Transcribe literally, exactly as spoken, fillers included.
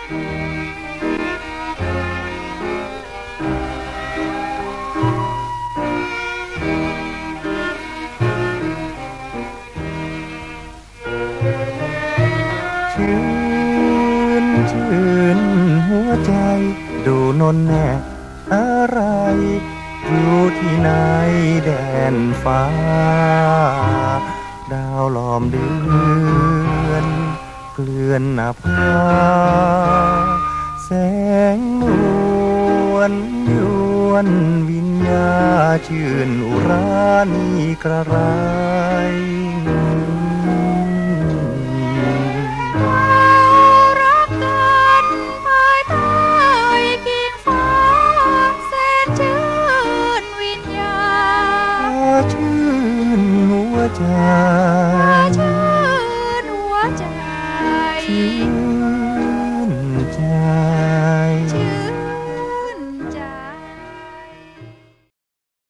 ชื่นชื่นหัวใจดูนนแน่อะไรอยู่ที่ไหนแดนฟ้าดาวล้อมเดือนเกลื่อนนภาแสงนวลยวนวิญญาชื่นอุรานีกระไร